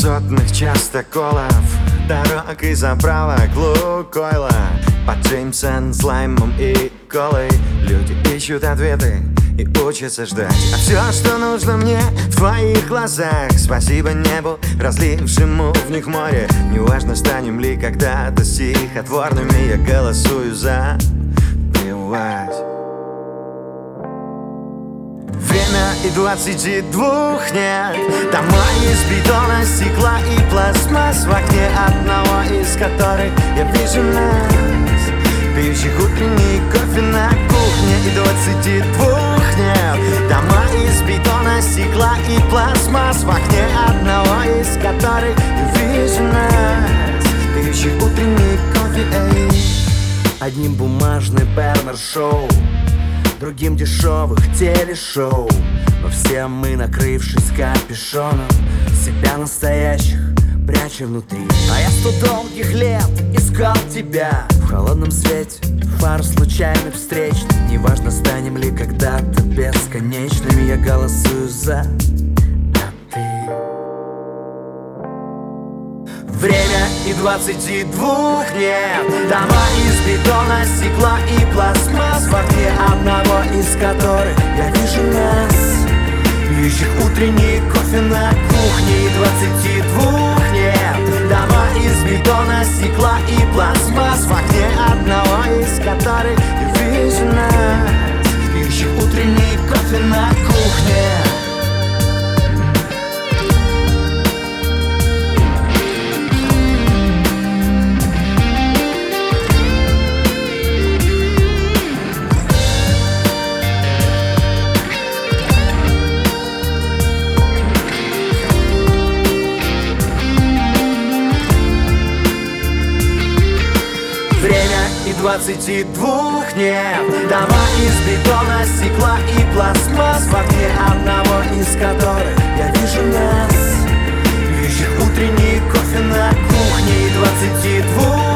сотных частоколов, дорог и заправок Лукойла. Под Джеймсон, слаймом и колой люди ищут ответы и учатся ждать. А все, что нужно мне, в твоих глазах. Спасибо небу, разлившему в них море. Неважно, станем ли когда-то стихотворными, я голосую за плевать. Время и 22 нет. Дома из бетона, стекла и пластмасс, в окне одного из которых я вижу нас, пьющих утренний кофе на кухне. И 22 нет. Дома из бетона, стекла и пластмасс, в окне одного из которых я вижу нас, пьющих утренний кофе. Одним бумажный Бернер-шоу, другим дешевых телешоу, но все мы, накрывшись капюшоном, себя настоящих пряча внутри. А я 100 долгих лет искал тебя в холодном свете фар случайных встреч. Неважно, станем ли когда-то бесконечными, я голосую за, а ты. Время и 22 нет. Дома из бетона, стекла и пластмасс, в окне одного из которых я вижу нас, пьющих утренний кофе на кухне. И 22 нет. Дома из бетона, стекла и пластмасс, в окне одного из которых я вижу нас, пьющих утренний кофе на кухне. Время и 22 нет. Дома из бетона, стекла и пластмасс, в окне одного из которых я вижу нас, пьющих утренний кофе на кухне. И 22